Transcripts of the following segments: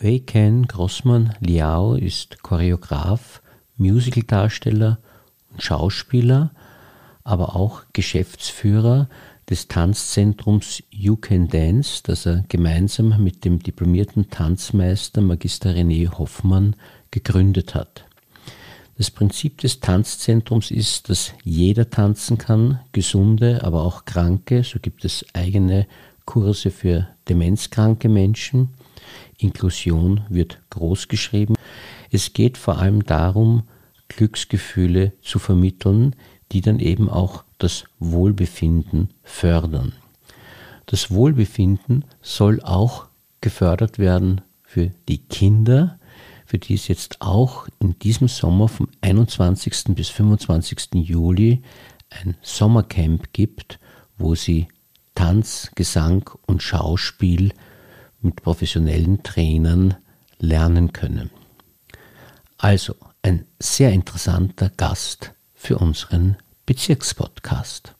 Wei Ken Grossman Liao ist Choreograf, Musicaldarsteller und Schauspieler, aber auch Geschäftsführer des Tanzzentrums You Can Dance, das er gemeinsam mit dem diplomierten Tanzmeister Magister René Hoffmann gegründet hat. Das Prinzip des Tanzzentrums ist, dass jeder tanzen kann, Gesunde, aber auch Kranke. So gibt es eigene Kurse für demenzkranke Menschen. Inklusion wird großgeschrieben. Es geht vor allem darum, Glücksgefühle zu vermitteln, die dann eben auch das Wohlbefinden fördern. Das Wohlbefinden soll auch gefördert werden für die Kinder, für die es jetzt auch in diesem Sommer vom 21. bis 25. Juli ein Sommercamp gibt, wo sie Tanz, Gesang und Schauspiel mit professionellen Trainern lernen können. Also ein sehr interessanter Gast für unseren Bezirkspodcast.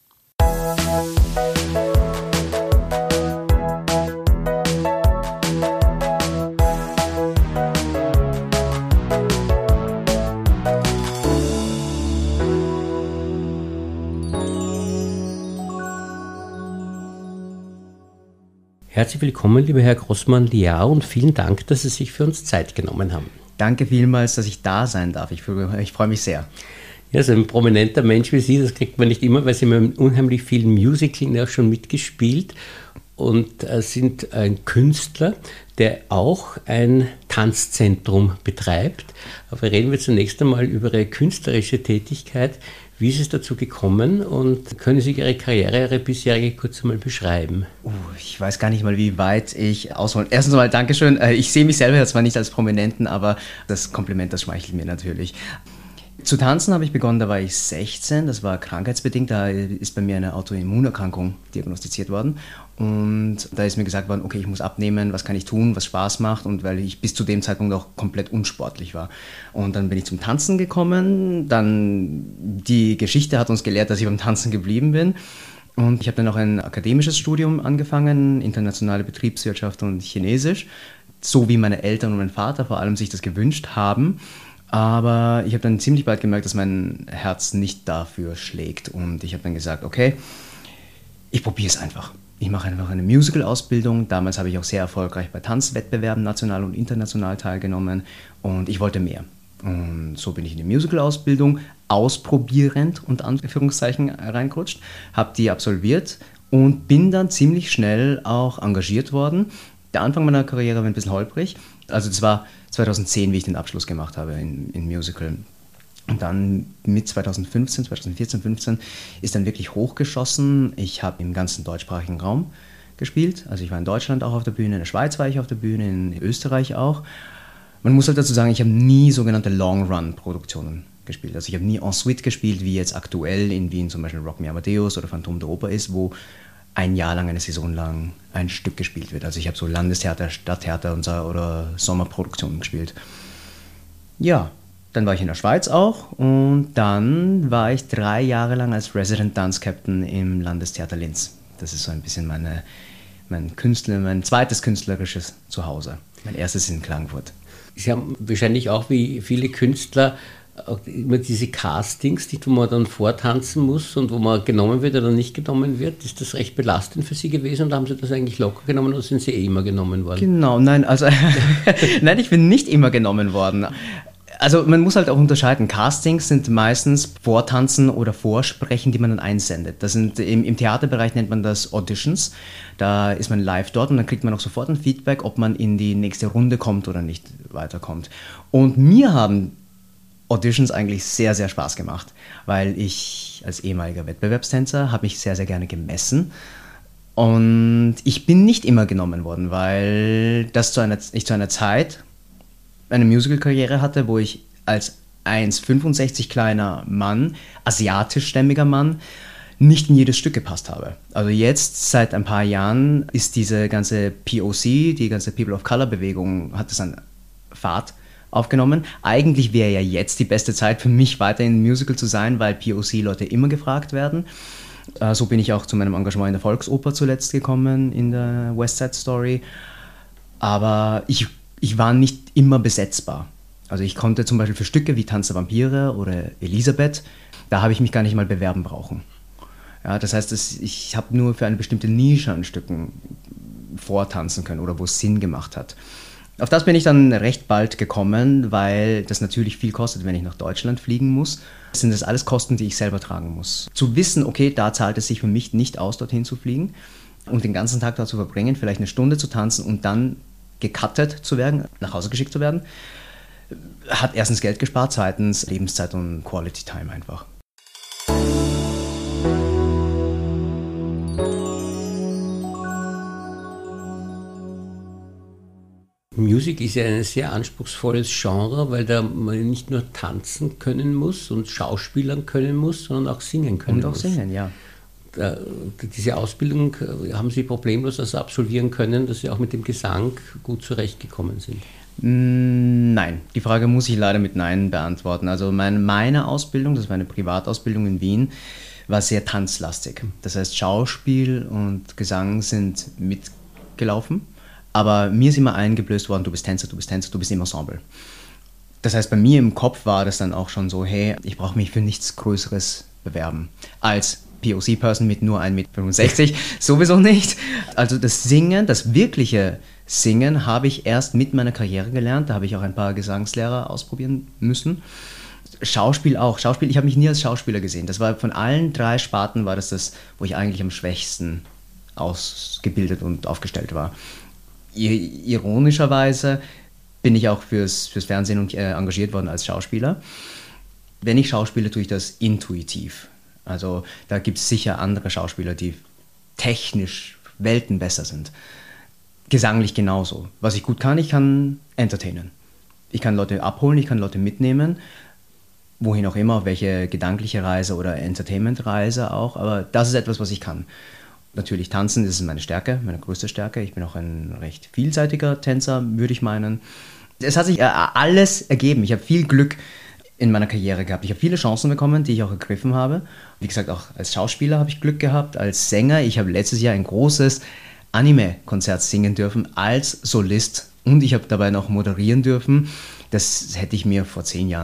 Herzlich willkommen, lieber Herr Grossman-Liao, und vielen Dank, dass Sie sich für uns Zeit genommen haben. Danke vielmals, dass ich da sein darf. Ich freue mich sehr. Ja, so ein prominenter Mensch wie Sie, das kriegt man nicht immer, weil Sie haben unheimlich vielen Musicals auch schon mitgespielt und sind ein Künstler, der auch ein Tanzzentrum betreibt. Aber reden wir zunächst einmal über Ihre künstlerische Tätigkeit. Wie ist es dazu gekommen und können Sie Ihre Karriere, Ihre bisherige kurz einmal beschreiben? Ich weiß gar nicht mal, wie weit ich ausholen. Erstens einmal Dankeschön. Ich sehe mich selber zwar nicht als Prominenten, aber das Kompliment, das schmeichelt mir natürlich. Zu tanzen habe ich begonnen, da war ich 16, das war krankheitsbedingt, da ist bei mir eine Autoimmunerkrankung diagnostiziert worden und da ist mir gesagt worden, okay, ich muss abnehmen, was kann ich tun, was Spaß macht, und weil ich bis zu dem Zeitpunkt auch komplett unsportlich war. Und dann bin ich zum Tanzen gekommen, dann die Geschichte hat uns gelehrt, dass ich beim Tanzen geblieben bin. Und ich habe dann auch ein akademisches Studium angefangen, internationale Betriebswirtschaft und Chinesisch, so wie meine Eltern und mein Vater vor allem sich das gewünscht haben. Aber ich habe dann ziemlich bald gemerkt, dass mein Herz nicht dafür schlägt. Und ich habe dann gesagt, okay, ich probiere es einfach. Ich mache einfach eine Musical-Ausbildung. Damals habe ich auch sehr erfolgreich bei Tanzwettbewerben national und international teilgenommen. Und ich wollte mehr. Und so bin ich in die Musical-Ausbildung ausprobierend und Anführungszeichen reingerutscht, habe die absolviert und bin dann ziemlich schnell auch engagiert worden. Der Anfang meiner Karriere war ein bisschen holprig. Also das war 2010, wie ich den Abschluss gemacht habe in Musical. Und dann mit 2014, 15 ist dann wirklich hochgeschossen. Ich habe im ganzen deutschsprachigen Raum gespielt. Also ich war in Deutschland auch auf der Bühne, in der Schweiz war ich auf der Bühne, in Österreich auch. Man muss halt dazu sagen, ich habe nie sogenannte Long-Run-Produktionen gespielt. Also ich habe nie en suite gespielt, wie jetzt aktuell in Wien zum Beispiel Rock Me Amadeus oder Phantom der Oper ist, wo ein Jahr lang, eine Saison lang ein Stück gespielt wird. Also ich habe so Landestheater, Stadttheater oder Sommerproduktionen gespielt. Ja, dann war ich in der Schweiz auch und dann war ich 3 Jahre lang als Resident Dance Captain im Landestheater Linz. Das ist so ein bisschen mein zweites künstlerisches Zuhause. Mein erstes in Klagenfurt. Sie haben wahrscheinlich auch wie viele Künstler auch immer diese Castings, wo man dann vortanzen muss und wo man genommen wird oder nicht genommen wird. Ist das recht belastend für Sie gewesen oder haben Sie das eigentlich locker genommen oder sind Sie immer genommen worden? Genau, nein, nein, ich bin nicht immer genommen worden. Also man muss halt auch unterscheiden. Castings sind meistens Vortanzen oder Vorsprechen, die man dann einsendet. Das sind im Theaterbereich nennt man das Auditions. Da ist man live dort und dann kriegt man auch sofort ein Feedback, ob man in die nächste Runde kommt oder nicht weiterkommt. Und mir haben Auditions eigentlich sehr, sehr Spaß gemacht, weil ich als ehemaliger Wettbewerbstänzer habe mich sehr, sehr gerne gemessen und ich bin nicht immer genommen worden, weil ich zu einer Zeit eine Musical-Karriere hatte, wo ich als 1,65 kleiner Mann, asiatischstämmiger Mann, nicht in jedes Stück gepasst habe. Also jetzt, seit ein paar Jahren, ist diese ganze POC, die ganze People of Color-Bewegung, hat es an Fahrt aufgenommen. Eigentlich wäre ja jetzt die beste Zeit für mich, weiter in Musical zu sein, weil POC-Leute immer gefragt werden. So bin ich auch zu meinem Engagement in der Volksoper zuletzt gekommen, in der West Side Story. Aber ich ich war nicht immer besetzbar. Also ich konnte zum Beispiel für Stücke wie Tanz der Vampire oder Elisabeth, da habe ich mich gar nicht mal bewerben brauchen. Ja, das heißt, ich habe nur für eine bestimmte Nische an Stücken vortanzen können oder wo es Sinn gemacht hat. Auf das bin ich dann recht bald gekommen, weil das natürlich viel kostet, wenn ich nach Deutschland fliegen muss. Das sind das alles Kosten, die ich selber tragen muss. Zu wissen, okay, da zahlt es sich für mich nicht aus, dorthin zu fliegen und den ganzen Tag dort zu verbringen, vielleicht eine Stunde zu tanzen und dann gecuttet zu werden, nach Hause geschickt zu werden, hat erstens Geld gespart, zweitens Lebenszeit und Quality Time einfach. Musik ist ja ein sehr anspruchsvolles Genre, weil da man nicht nur tanzen können muss und schauspielern können muss, sondern auch singen können muss. Und auch singen, ja. Diese Ausbildung haben Sie problemlos also absolvieren können, dass Sie auch mit dem Gesang gut zurechtgekommen sind? Nein, die Frage muss ich leider mit Nein beantworten. Also meine Ausbildung, das war eine Privatausbildung in Wien, war sehr tanzlastig. Das heißt, Schauspiel und Gesang sind mitgelaufen. Aber mir ist immer eingeblößt worden, du bist Tänzer, du bist Tänzer, du bist im Ensemble. Das heißt, bei mir im Kopf war das dann auch schon so, hey, ich brauche mich für nichts Größeres bewerben. Als POC-Person mit nur 1,65 m sowieso nicht. Also das Singen, das wirkliche Singen habe ich erst mit meiner Karriere gelernt. Da habe ich auch ein paar Gesangslehrer ausprobieren müssen. Schauspiel auch. Schauspiel, ich habe mich nie als Schauspieler gesehen. Das war von allen 3 Sparten war das, wo ich eigentlich am schwächsten ausgebildet und aufgestellt war. Ironischerweise bin ich auch fürs Fernsehen engagiert worden als Schauspieler. Wenn ich schauspiele, tue ich das intuitiv. Also da gibt es sicher andere Schauspieler, die technisch Welten besser sind. Gesanglich genauso. Was ich gut kann, ich kann entertainen. Ich kann Leute abholen, ich kann Leute mitnehmen, wohin auch immer, auf welche gedankliche Reise oder Entertainment-Reise auch, aber das ist etwas, was ich kann. Natürlich tanzen, das ist meine Stärke, meine größte Stärke. Ich bin auch ein recht vielseitiger Tänzer, würde ich meinen. Es hat sich alles ergeben. Ich habe viel Glück in meiner Karriere gehabt. Ich habe viele Chancen bekommen, die ich auch ergriffen habe. Wie gesagt, auch als Schauspieler habe ich Glück gehabt, als Sänger. Ich habe letztes Jahr ein großes Anime-Konzert singen dürfen als Solist und ich habe dabei noch moderieren dürfen. Das hätte ich mir vor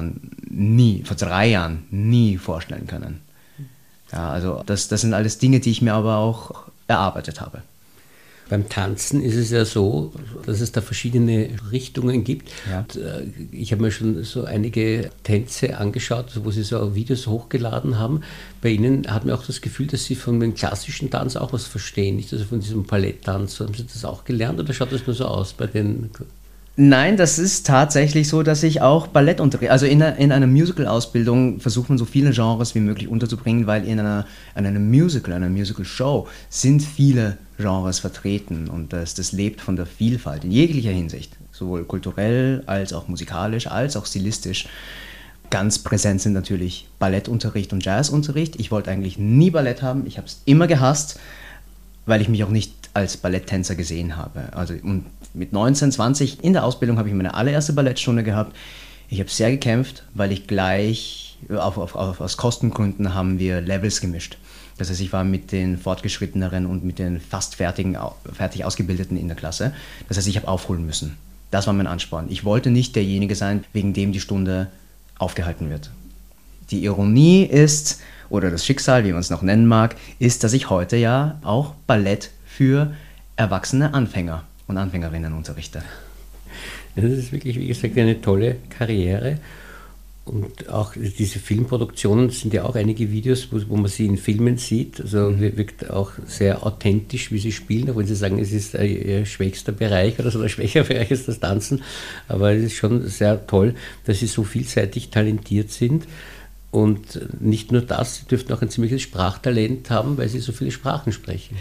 3 Jahren nie vorstellen können. Ja, also das sind alles Dinge, die ich mir aber auch erarbeitet habe. Beim Tanzen ist es ja so, dass es da verschiedene Richtungen gibt. Ja. Und, ich habe mir schon so einige Tänze angeschaut, wo Sie so Videos hochgeladen haben. Bei Ihnen hat man auch das Gefühl, dass Sie von dem klassischen Tanz auch was verstehen, nicht? Also von diesem Balletttanz. Haben Sie das auch gelernt oder schaut das nur so aus bei den... Nein, das ist tatsächlich so, dass ich auch Ballett unterrichte. Also in einer Musical-Ausbildung versucht man so viele Genres wie möglich unterzubringen, weil in einer Musical-Show sind viele Genres vertreten und das lebt von der Vielfalt in jeglicher Hinsicht, sowohl kulturell als auch musikalisch, als auch stilistisch. Ganz präsent sind natürlich Ballettunterricht und Jazzunterricht. Ich wollte eigentlich nie Ballett haben, ich habe es immer gehasst, weil ich mich auch nicht als Balletttänzer gesehen habe. Also und mit 19, 20 in der Ausbildung habe ich meine allererste Ballettstunde gehabt. Ich habe sehr gekämpft, weil ich gleich, aus Kostengründen haben wir Levels gemischt. Das heißt, ich war mit den Fortgeschritteneren und mit den fast fertig Ausgebildeten in der Klasse. Das heißt, ich habe aufholen müssen. Das war mein Ansporn. Ich wollte nicht derjenige sein, wegen dem die Stunde aufgehalten wird. Die Ironie ist, oder das Schicksal, wie man es noch nennen mag, ist, dass ich heute ja auch Ballett für erwachsene Anfänger und Anfängerinnen unterrichte. Das ist wirklich, wie gesagt, eine tolle Karriere. Und auch diese Filmproduktionen sind ja auch einige Videos, wo man sie in Filmen sieht. Also wirkt auch sehr authentisch, wie sie spielen, obwohl sie sagen, es ist ihr schwächster Bereich oder so, der schwächere Bereich ist das Tanzen. Aber es ist schon sehr toll, dass sie so vielseitig talentiert sind. Und nicht nur das, sie dürften auch ein ziemliches Sprachtalent haben, weil sie so viele Sprachen sprechen.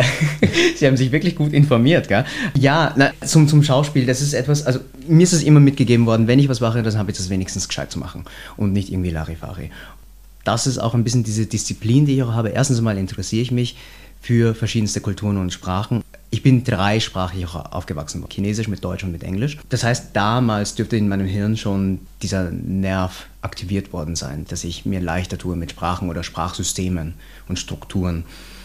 Sie haben sich wirklich gut informiert, gell? Ja, zum Schauspiel, das ist etwas, also mir ist es immer mitgegeben worden, wenn ich was mache, dann habe ich das wenigstens gescheit zu machen und nicht irgendwie Larifari. Das ist auch ein bisschen diese Disziplin, die ich auch habe. Erstens einmal interessiere ich mich für verschiedenste Kulturen und Sprachen. Ich bin dreisprachig auch aufgewachsen, Chinesisch mit Deutsch und mit Englisch. Das heißt, damals dürfte in meinem Hirn schon dieser Nerv aktiviert worden sein, dass ich mir leichter tue mit Sprachen oder Sprachsystemen und Strukturen.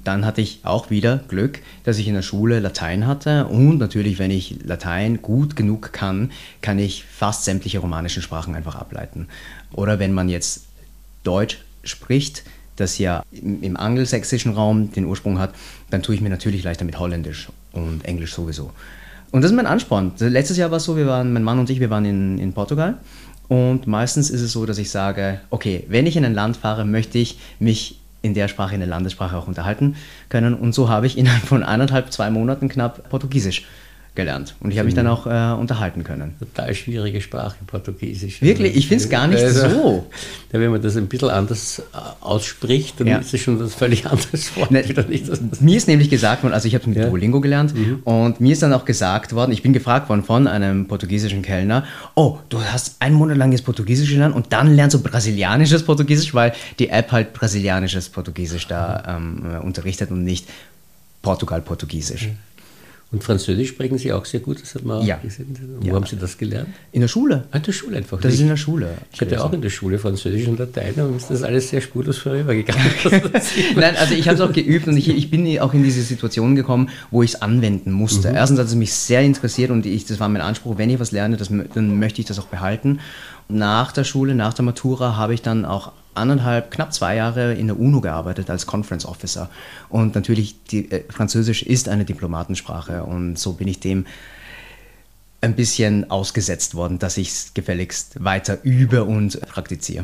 dann hatte ich auch wieder Glück, dass ich in der Schule Latein hatte und natürlich, wenn ich Latein gut genug kann ich fast sämtliche romanischen Sprachen einfach ableiten. Oder wenn man jetzt Deutsch spricht, das ja im angelsächsischen Raum den Ursprung hat, dann tue ich mir natürlich leichter mit Holländisch und Englisch sowieso. Und das ist mein Ansporn. Letztes Jahr war es so, mein Mann und ich, wir waren in Portugal. Und meistens ist es so, dass ich sage, okay, wenn ich in ein Land fahre, möchte ich mich in der Sprache, in der Landessprache auch unterhalten können. Und so habe ich innerhalb von 2 Monaten knapp Portugiesisch gelernt. Und ich habe mich dann auch unterhalten können. Total schwierige Sprache, Portugiesisch. Wirklich? Ich finde es gar nicht so. Ja, wenn man das ein bisschen anders ausspricht, dann ist es schon was völlig anderes Wort. Mir ist nämlich gesagt worden, also ich habe mit Duolingo gelernt und mir ist dann auch gesagt worden, ich bin gefragt worden von einem portugiesischen Kellner, oh, du hast 1 Monat lang jetzt Portugiesisch gelernt und dann lernst du brasilianisches Portugiesisch, weil die App halt brasilianisches Portugiesisch da unterrichtet und nicht Portugal-Portugiesisch. Und Französisch sprechen Sie auch sehr gut, das hat man auch gesehen. Wo haben Sie das gelernt? In der Schule. In der Schule einfach. Das ist in der Schule. Ich hatte auch in der Schule Französisch und Latein, aber ist das alles sehr spurlos vorübergegangen. Nein, also ich habe es auch geübt und ich bin auch in diese Situation gekommen, wo ich es anwenden musste. Erstens hat es mich sehr interessiert und das war mein Anspruch, wenn ich was lerne, dann möchte ich das auch behalten. Nach der Schule, nach der Matura habe ich dann auch knapp 2 Jahre in der UNO gearbeitet als Conference Officer. Und natürlich, Französisch ist eine Diplomatensprache und so bin ich dem ein bisschen ausgesetzt worden, dass ich es gefälligst weiter übe und praktiziere.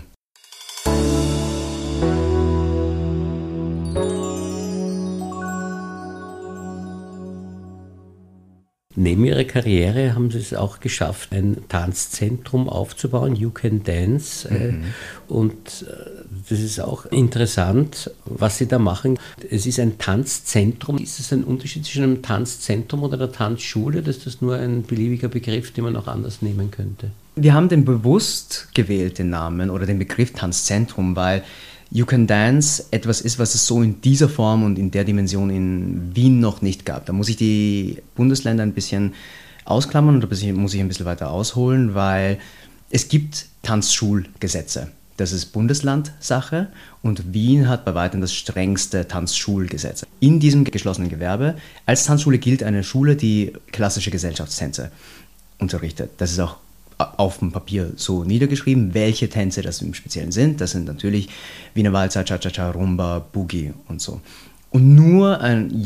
Neben Ihrer Karriere haben Sie es auch geschafft, ein Tanzzentrum aufzubauen, You Can Dance. Und das ist auch interessant, was Sie da machen. Es ist ein Tanzzentrum. Ist es ein Unterschied zwischen einem Tanzzentrum oder einer Tanzschule? Das ist das nur ein beliebiger Begriff, den man auch anders nehmen könnte? Wir haben den bewusst gewählt, den Namen oder den Begriff Tanzzentrum, weil You Can Dance etwas ist, was es so in dieser Form und in der Dimension in Wien noch nicht gab. Da muss ich die Bundesländer ein bisschen ausklammern oder muss ich ein bisschen weiter ausholen, weil es gibt Tanzschulgesetze. Das ist Bundeslandsache und Wien hat bei weitem das strengste Tanzschulgesetz. In diesem geschlossenen Gewerbe als Tanzschule gilt eine Schule, die klassische Gesellschaftstänze unterrichtet. Das ist auch auf dem Papier so niedergeschrieben, welche Tänze das im Speziellen sind. Das sind natürlich Wiener Walzer, Cha-Cha-Cha, Rumba, Boogie und so. Und nur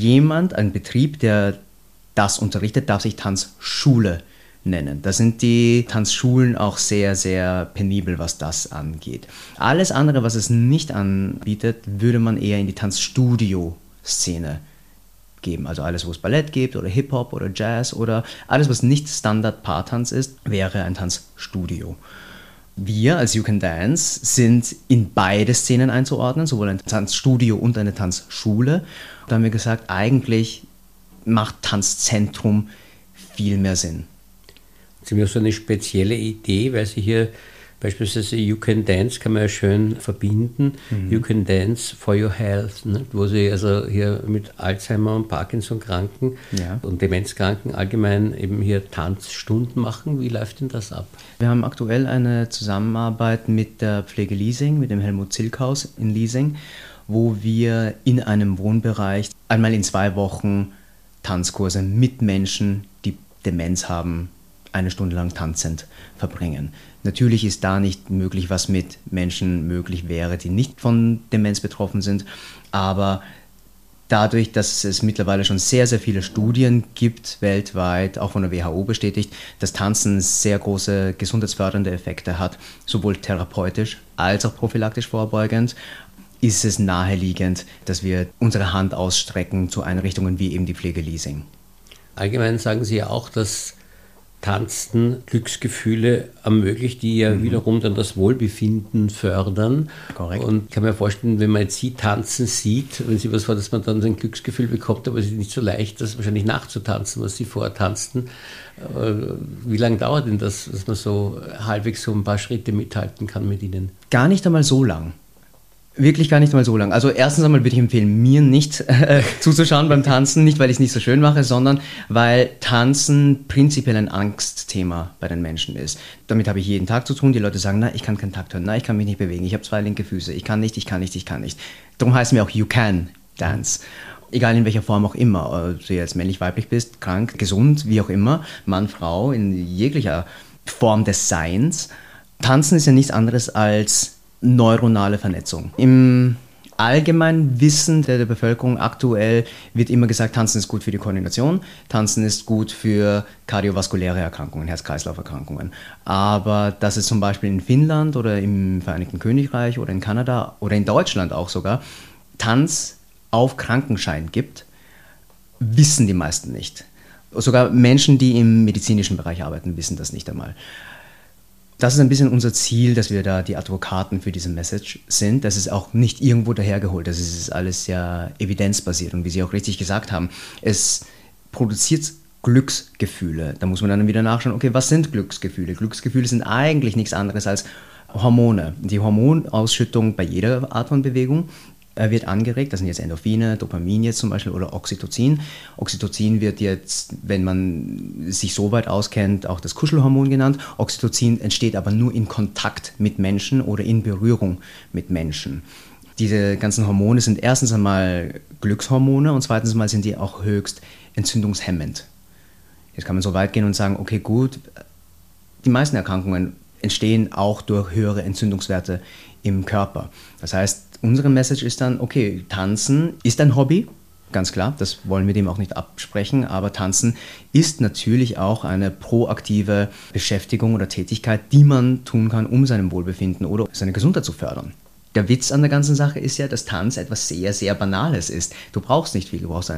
ein Betrieb, der das unterrichtet, darf sich Tanzschule nennen. Da sind die Tanzschulen auch sehr, sehr penibel, was das angeht. Alles andere, was es nicht anbietet, würde man eher in die Tanzstudio-Szene geben. Also alles, wo es Ballett gibt oder Hip-Hop oder Jazz oder alles, was nicht Standard-Paartanz ist, wäre ein Tanzstudio. Wir als You Can Dance sind in beide Szenen einzuordnen, sowohl ein Tanzstudio und eine Tanzschule. Da haben wir gesagt, eigentlich macht Tanzzentrum viel mehr Sinn. Sie haben ja so eine spezielle Idee, weil Sie hier beispielsweise You Can Dance kann man ja schön verbinden. You Can Dance for your health, ne? Wo Sie also hier mit Alzheimer und Parkinson-Kranken und Demenzkranken allgemein eben hier Tanzstunden machen. Wie läuft denn das ab? Wir haben aktuell eine Zusammenarbeit mit der Pflege Liesing, mit dem Helmut Zilkhaus in Liesing, wo wir in einem Wohnbereich einmal in 2 Wochen Tanzkurse mit Menschen, die Demenz haben, 1 Stunde lang tanzend verbringen. Natürlich ist da nicht möglich, was mit Menschen möglich wäre, die nicht von Demenz betroffen sind, aber dadurch, dass es mittlerweile schon sehr, sehr viele Studien gibt, weltweit, auch von der WHO bestätigt, dass Tanzen sehr große gesundheitsfördernde Effekte hat, sowohl therapeutisch als auch prophylaktisch vorbeugend, ist es naheliegend, dass wir unsere Hand ausstrecken zu Einrichtungen wie eben die Pflege Liesing. Allgemein sagen Sie ja auch, dass Tanzen Glücksgefühle ermöglicht, die ja wiederum dann das Wohlbefinden fördern. Korrekt. Und ich kann mir vorstellen, wenn man jetzt Sie tanzen sieht, wenn Sie was vor, dass man dann ein Glücksgefühl bekommt, aber es ist nicht so leicht, das wahrscheinlich nachzutanzen, was Sie vortanzten. Wie lange dauert denn das, dass man so halbwegs so ein paar Schritte mithalten kann mit Ihnen? Gar nicht einmal so lang. Wirklich gar nicht mal so lang. Also erstens einmal würde ich empfehlen, mir nicht zuzuschauen beim Tanzen, nicht weil ich es nicht so schön mache, sondern weil Tanzen prinzipiell ein Angstthema bei den Menschen ist. Damit habe ich jeden Tag zu tun. Die Leute sagen, na, ich kann keinen Takt hören, na, ich kann mich nicht bewegen, ich habe 2 linke Füße, ich kann nicht. Darum heißen wir auch You Can Dance. Egal in welcher Form auch immer, ob du jetzt männlich, weiblich bist, krank, gesund, wie auch immer, Mann, Frau, in jeglicher Form des Seins. Tanzen ist ja nichts anderes als neuronale Vernetzung. Im allgemeinen Wissen der Bevölkerung aktuell wird immer gesagt, Tanzen ist gut für die Koordination, Tanzen ist gut für kardiovaskuläre Erkrankungen, Herz-Kreislauf-Erkrankungen. Aber dass es zum Beispiel in Finnland oder im Vereinigten Königreich oder in Kanada oder in Deutschland auch sogar Tanz auf Krankenschein gibt, wissen die meisten nicht. Sogar Menschen, die im medizinischen Bereich arbeiten, wissen das nicht einmal. Das ist ein bisschen unser Ziel, dass wir da die Advokaten für diese Message sind. Das ist auch nicht irgendwo dahergeholt. Das ist alles ja evidenzbasiert. Und wie Sie auch richtig gesagt haben, es produziert Glücksgefühle. Da muss man dann wieder nachschauen, okay, was sind Glücksgefühle? Glücksgefühle sind eigentlich nichts anderes als Hormone. Die Hormonausschüttung bei jeder Art von Bewegung wird angeregt, das sind jetzt Endorphine, Dopamin jetzt zum Beispiel oder Oxytocin. Oxytocin wird jetzt, wenn man sich so weit auskennt, auch das Kuschelhormon genannt. Oxytocin entsteht aber nur in Kontakt mit Menschen oder in Berührung mit Menschen. Diese ganzen Hormone sind erstens einmal Glückshormone und zweitens einmal sind die auch höchst entzündungshemmend. Jetzt kann man so weit gehen und sagen, okay, gut, die meisten Erkrankungen entstehen auch durch höhere Entzündungswerte im Körper. Das heißt, unsere Message ist dann, okay, Tanzen ist ein Hobby, ganz klar, das wollen wir dem auch nicht absprechen, aber Tanzen ist natürlich auch eine proaktive Beschäftigung oder Tätigkeit, die man tun kann, um sein Wohlbefinden oder seine Gesundheit zu fördern. Der Witz an der ganzen Sache ist ja, dass Tanz etwas sehr, sehr Banales ist. Du brauchst nicht viel, du brauchst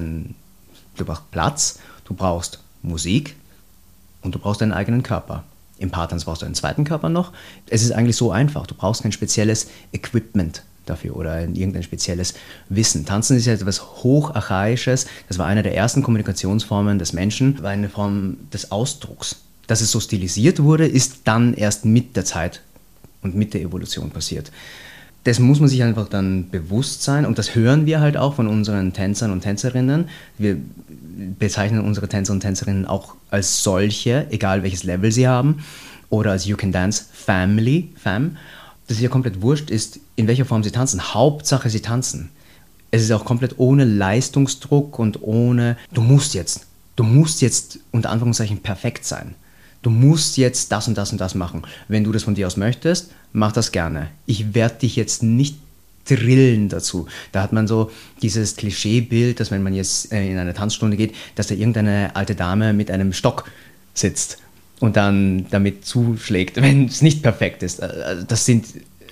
Platz, du brauchst Musik und du brauchst deinen eigenen Körper. Im Paartanz brauchst du einen zweiten Körper noch. Es ist eigentlich so einfach. Du brauchst kein spezielles Equipment dafür oder irgendein spezielles Wissen. Tanzen ist ja etwas Hocharchaisches. Das war eine der ersten Kommunikationsformen des Menschen, war eine Form des Ausdrucks. Dass es so stilisiert wurde, ist dann erst mit der Zeit und mit der Evolution passiert. Das muss man sich einfach dann bewusst sein und das hören wir halt auch von unseren Tänzern und Tänzerinnen. Wir bezeichnen unsere Tänzer und Tänzerinnen auch als solche, egal welches Level sie haben, oder als You Can Dance Family, Fam. Das ist ja komplett wurscht ist, in welcher Form sie tanzen. Hauptsache, sie tanzen. Es ist auch komplett ohne Leistungsdruck und ohne, du musst jetzt unter Anführungszeichen perfekt sein. Du musst jetzt das und das und das machen. Wenn du das von dir aus möchtest, mach das gerne. Ich werde dich jetzt nicht drillen dazu. Da hat man so dieses Klischeebild, dass wenn man jetzt in eine Tanzstunde geht, dass da irgendeine alte Dame mit einem Stock sitzt und dann damit zuschlägt, wenn es nicht perfekt ist. Das sind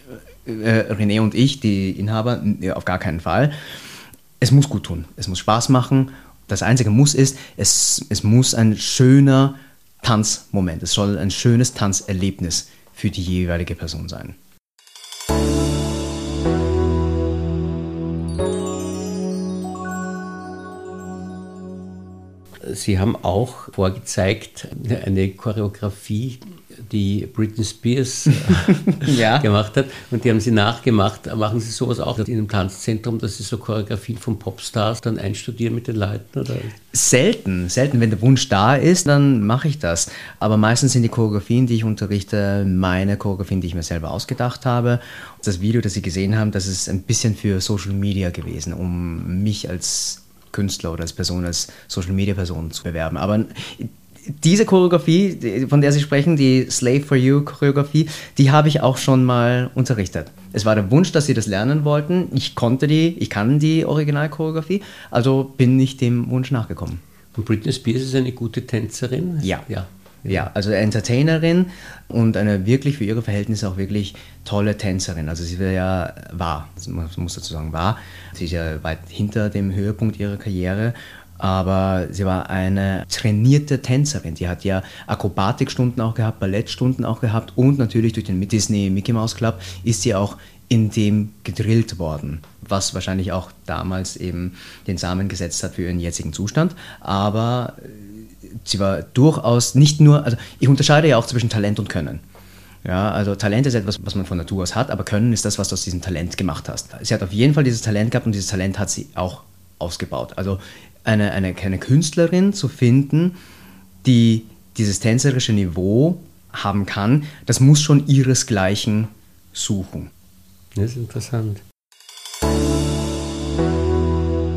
René und ich, die Inhaber, auf gar keinen Fall. Es muss gut tun, es muss Spaß machen. Das einzige Muss ist, es muss ein schöner Tanzmoment, es soll ein schönes Tanzerlebnis für die jeweilige Person sein. Sie haben auch vorgezeigt eine Choreografie, die Britney Spears gemacht hat. Und die haben Sie nachgemacht. Machen Sie sowas auch in einem Tanzzentrum, dass Sie so Choreografien von Popstars dann einstudieren mit den Leuten? Oder? Selten. Wenn der Wunsch da ist, dann mache ich das. Aber meistens sind die Choreografien, die ich unterrichte, meine Choreografien, die ich mir selber ausgedacht habe. Das Video, das Sie gesehen haben, das ist ein bisschen für Social Media gewesen, um mich als Künstler oder als Person, als Social-Media-Person zu bewerben. Aber diese Choreografie, von der Sie sprechen, die Slave for You Choreografie, die habe ich auch schon mal unterrichtet. Es war der Wunsch, dass Sie das lernen wollten. Ich kann die Originalchoreografie, also bin ich dem Wunsch nachgekommen. Und Britney Spears ist eine gute Tänzerin? Ja, also Entertainerin und eine wirklich für ihre Verhältnisse auch wirklich tolle Tänzerin. Also sie war, man muss dazu sagen, sie ist ja weit hinter dem Höhepunkt ihrer Karriere, aber sie war eine trainierte Tänzerin. Die hat ja Akrobatikstunden auch gehabt, Ballettstunden auch gehabt und natürlich durch den Disney Mickey Mouse Club ist sie auch in dem gedrillt worden, was wahrscheinlich auch damals eben den Samen gesetzt hat für ihren jetzigen Zustand, aber sie war durchaus nicht nur, also ich unterscheide ja auch zwischen Talent und Können. Ja, also Talent ist etwas, was man von Natur aus hat, aber Können ist das, was du aus diesem Talent gemacht hast. Sie hat auf jeden Fall dieses Talent gehabt und dieses Talent hat sie auch ausgebaut. Also eine Künstlerin zu finden, die dieses tänzerische Niveau haben kann, das muss schon ihresgleichen suchen. Das ist interessant.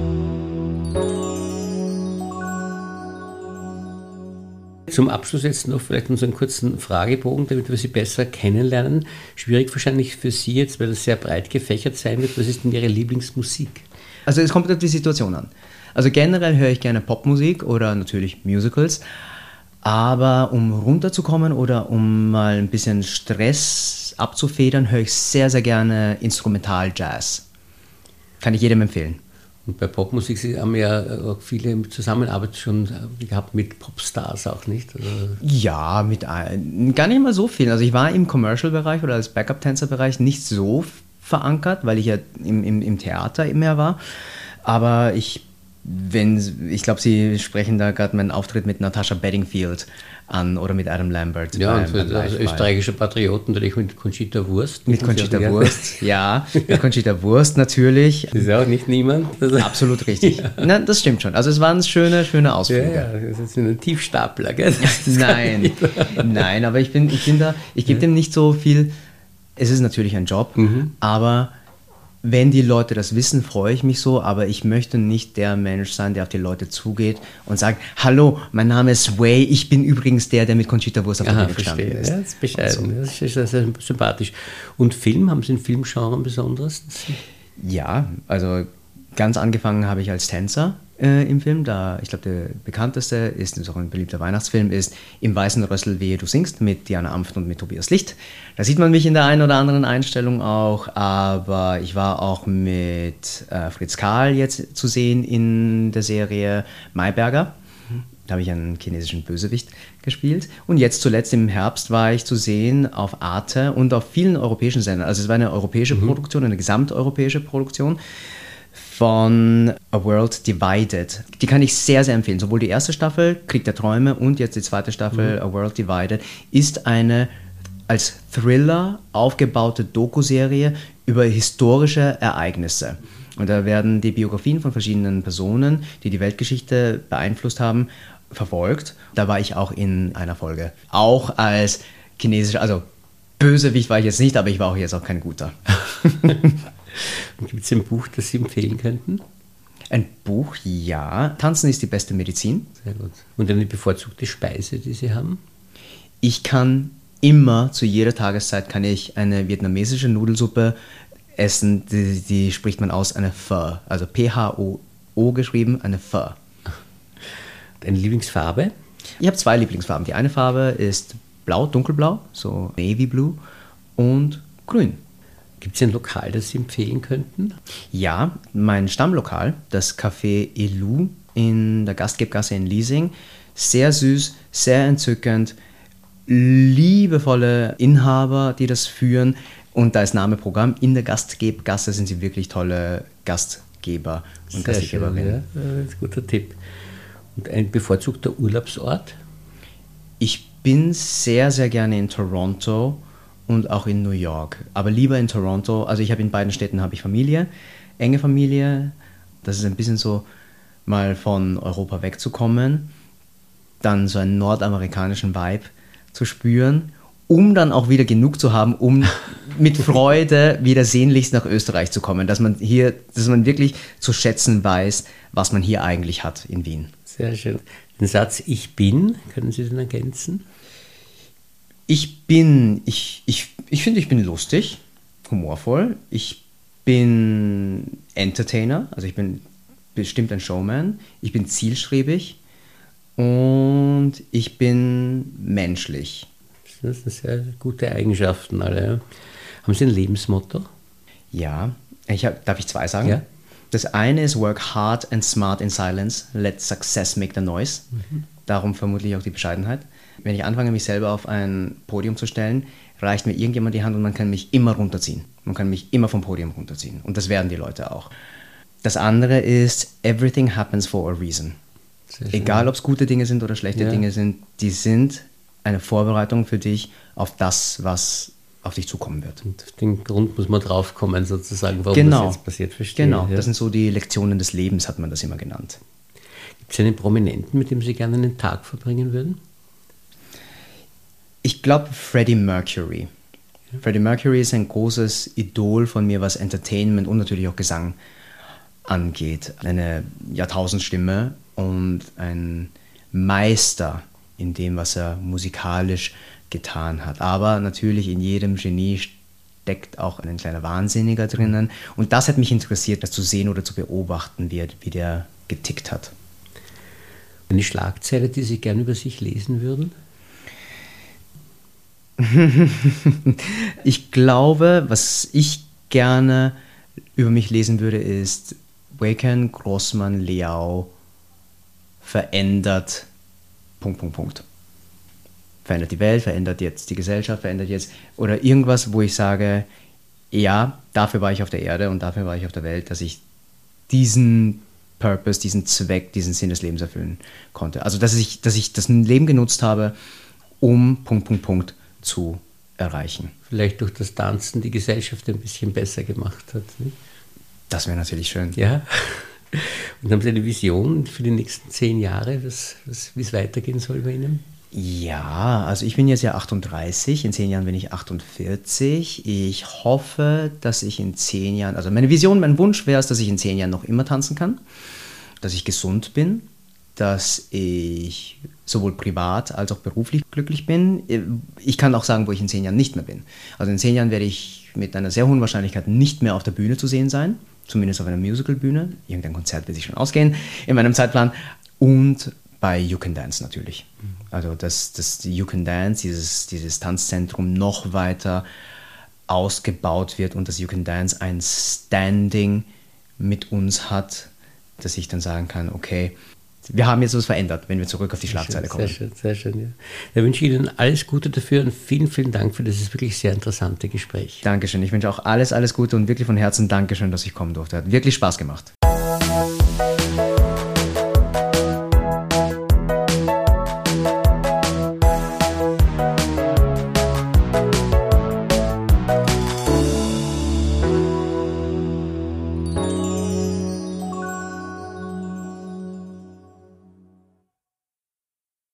Zum Abschluss jetzt noch vielleicht unseren kurzen Fragebogen, damit wir Sie besser kennenlernen. Schwierig wahrscheinlich für Sie jetzt, weil das sehr breit gefächert sein wird. Was ist denn Ihre Lieblingsmusik? Also es kommt auf die Situation an. Also generell höre ich gerne Popmusik oder natürlich Musicals. Aber um runterzukommen oder um mal ein bisschen Stress abzufedern, höre ich sehr, sehr gerne Instrumental-Jazz. Kann ich jedem empfehlen. Und bei Popmusik haben ja auch viele Zusammenarbeit schon gehabt mit Popstars auch, nicht? Also ja, gar nicht mal so viel. Also ich war im Commercial-Bereich oder als Backup-Tänzer-Bereich nicht so verankert, weil ich ja im Theater mehr war. Aber ich glaube, Sie sprechen da gerade meinen Auftritt mit Natasha Bedingfield an oder mit Adam Lambert. Ja, und als österreichischer Patriot natürlich mit Conchita Wurst. Mit Conchita Wurst, ja. Mit Conchita Wurst natürlich. Das ist auch nicht niemand. Absolut richtig. Ja. Na, das stimmt schon. Also es waren schöne Ausflüge. Ja, das ist ein Tiefstapler, gell? Nein, aber ich gebe dem nicht so viel. Es ist natürlich ein Job, aber wenn die Leute das wissen, freue ich mich so, aber ich möchte nicht der Mensch sein, der auf die Leute zugeht und sagt, hallo, mein Name ist Way, ich bin übrigens der mit Conchita Wurst auf der Bühne gestanden ist. Ja, das ist bescheiden, so. Das ist sehr sympathisch. Und Film, haben Sie ein Filmgenre besonders? Ja, also ganz angefangen habe ich als Tänzer im Film. Ich glaube, der bekannteste ist auch ein beliebter Weihnachtsfilm, ist Im weißen Rössel wehe du singst mit Diana Amft und mit Tobias Licht. Da sieht man mich in der einen oder anderen Einstellung auch, aber ich war auch mit Fritz Karl jetzt zu sehen in der Serie Mayberger. Da habe ich einen chinesischen Bösewicht gespielt. Und jetzt zuletzt im Herbst war ich zu sehen auf Arte und auf vielen europäischen Sendern. Also es war eine europäische Produktion, eine gesamteuropäische Produktion von A World Divided. Die kann ich sehr, sehr empfehlen. Sowohl die erste Staffel, Krieg der Träume, und jetzt die zweite Staffel, A World Divided, ist eine als Thriller aufgebaute Doku-Serie über historische Ereignisse. Und da werden die Biografien von verschiedenen Personen, die die Weltgeschichte beeinflusst haben, verfolgt. Da war ich auch in einer Folge. Auch als chinesischer, also Bösewicht war ich jetzt nicht, aber ich war auch jetzt auch kein guter. Gibt es ein Buch, das Sie empfehlen könnten? Ein Buch, ja. Tanzen ist die beste Medizin. Sehr gut. Und eine bevorzugte Speise, die Sie haben? Ich kann immer, zu jeder Tageszeit, kann ich eine vietnamesische Nudelsuppe essen. Die spricht man aus, eine Pho. Also P-H-O-O geschrieben, eine Pho. Eine Lieblingsfarbe? Ich habe 2 Lieblingsfarben. Die eine Farbe ist blau, dunkelblau, so Navy Blue, und grün. Gibt es ein Lokal, das Sie empfehlen könnten? Ja, mein Stammlokal, das Café Elou in der Gastgebgasse in Liesing. Sehr süß, sehr entzückend, liebevolle Inhaber, die das führen. Und da ist Name Programm. In der Gastgebgasse sind sie wirklich tolle Gastgeber und Gastgeberinnen. Ja, das ist ein guter Tipp. Und ein bevorzugter Urlaubsort? Ich bin sehr, sehr gerne in Toronto und auch in New York, aber lieber in Toronto. Also ich habe in beiden Städten Familie, enge Familie. Das ist ein bisschen so, mal von Europa wegzukommen, dann so einen nordamerikanischen Vibe zu spüren, um dann auch wieder genug zu haben, um mit Freude wieder sehnlichst nach Österreich zu kommen, dass man wirklich zu schätzen weiß, was man hier eigentlich hat in Wien. Sehr schön. Den Satz "Ich bin", können Sie den ergänzen? Ich finde, ich bin lustig, humorvoll, ich bin Entertainer, also ich bin bestimmt ein Showman, ich bin zielstrebig und ich bin menschlich. Das sind sehr gute Eigenschaften alle. Ja. Haben Sie ein Lebensmotto? Ja, darf ich 2 sagen? Ja. Das eine ist Work hard and smart in silence, let success make the noise. Darum vermutlich auch die Bescheidenheit. Wenn ich anfange, mich selber auf ein Podium zu stellen, reicht mir irgendjemand die Hand und man kann mich immer runterziehen. Man kann mich immer vom Podium runterziehen. Und das werden die Leute auch. Das andere ist, everything happens for a reason. Egal, ob es gute Dinge sind oder schlechte Dinge sind, die sind eine Vorbereitung für dich auf das, was auf dich zukommen wird. Und auf den Grund muss man draufkommen, sozusagen, warum das jetzt passiert, verstehe. Genau, das sind so die Lektionen des Lebens, hat man das immer genannt. Gibt es einen Prominenten, mit dem Sie gerne einen Tag verbringen würden? Ich glaube Freddie Mercury. Ja. Freddie Mercury ist ein großes Idol von mir, was Entertainment und natürlich auch Gesang angeht. Eine Jahrtausendstimme und ein Meister in dem, was er musikalisch getan hat. Aber natürlich in jedem Genie steckt auch ein kleiner Wahnsinniger drinnen. Und das hat mich interessiert, das zu sehen oder zu beobachten, wie der getickt hat. Eine Schlagzeile, die Sie gerne über sich lesen würden? Ich glaube, was ich gerne über mich lesen würde, ist Wei-Ken Grossman Liao verändert ... Verändert die Welt, verändert jetzt die Gesellschaft, verändert jetzt oder irgendwas, wo ich sage, ja, dafür war ich auf der Erde und dafür war ich auf der Welt, dass ich diesen Purpose, diesen Zweck, diesen Sinn des Lebens erfüllen konnte. Also dass ich das Leben genutzt habe, um ... zu erreichen. Vielleicht durch das Tanzen die Gesellschaft ein bisschen besser gemacht hat. Nicht? Das wäre natürlich schön. Ja. Und haben Sie eine Vision für die nächsten 10 Jahre, wie es weitergehen soll bei Ihnen? Ja, also ich bin jetzt ja 38, in 10 Jahren bin ich 48. Ich hoffe, dass ich in 10 Jahren, also meine Vision, mein Wunsch wäre es, dass ich in 10 Jahren noch immer tanzen kann, dass ich gesund bin, dass ich sowohl privat als auch beruflich glücklich bin. Ich kann auch sagen, wo ich in 10 Jahren nicht mehr bin. Also in 10 Jahren werde ich mit einer sehr hohen Wahrscheinlichkeit nicht mehr auf der Bühne zu sehen sein, zumindest auf einer Musicalbühne. Irgendein Konzert wird sich schon ausgehen in meinem Zeitplan. Und bei You Can Dance natürlich. Also dass die You Can Dance, dieses Tanzzentrum noch weiter ausgebaut wird und dass You Can Dance ein Standing mit uns hat, dass ich dann sagen kann, okay, wir haben jetzt was verändert, wenn wir zurück auf die Schlagzeile kommen. Sehr schön, sehr schön. Ja. Da wünsche ich Ihnen alles Gute dafür und vielen, vielen Dank für dieses wirklich sehr interessante Gespräch. Dankeschön. Ich wünsche auch alles Gute und wirklich von Herzen Dankeschön, dass ich kommen durfte. Hat wirklich Spaß gemacht.